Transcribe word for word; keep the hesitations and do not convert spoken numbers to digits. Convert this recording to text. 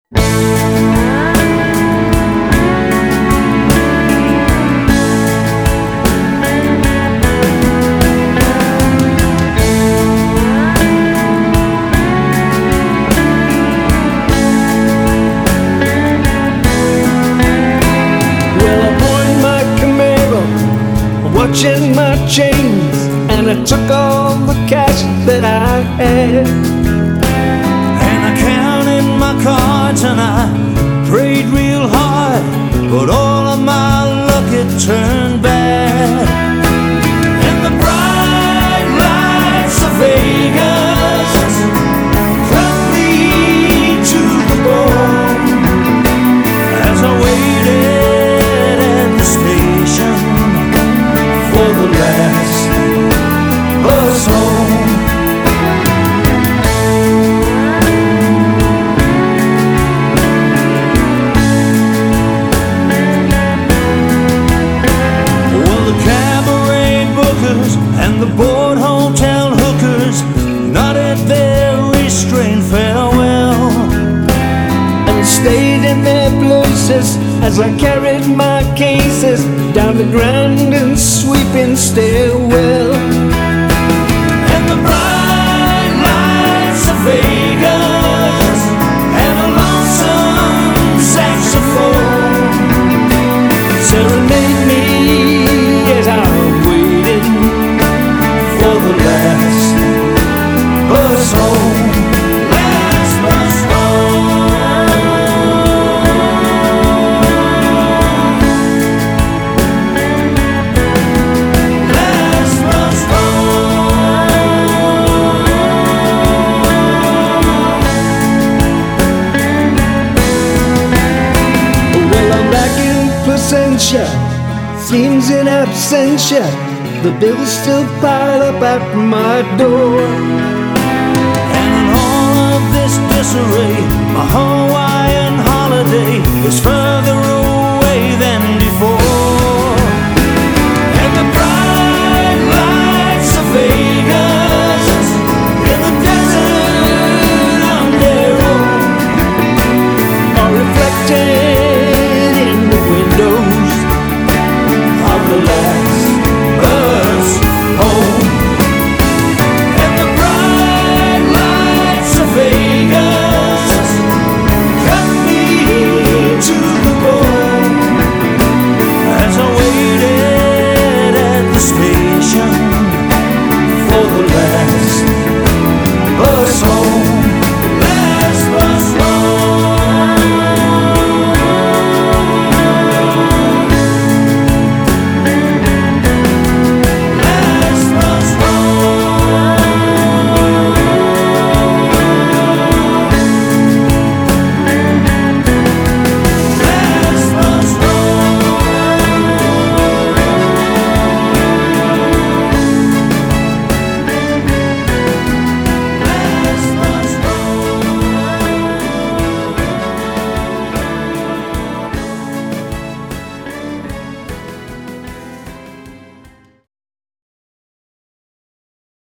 Watching my chains, and I took all the cash that I had. And I counted my cards and I prayed real hard, but all of my luck it turned bad. And the bright lights of Vegas cut me to the bone as I waited at the station for the last bus home. Well, the cabaret bookers and the board hotel hookers nodded their restrained farewell and stayed in their places as I carried my cases down the grand and sweeping stairwell. And the bright lights of Vegas and a lonesome saxophone serenade me as I'm waiting for the last bus home. Last bus home. Last bus home. Well, I'm back in Placentia, seems in absentia, the bills still pile up at my door. And in all of this disarray, my home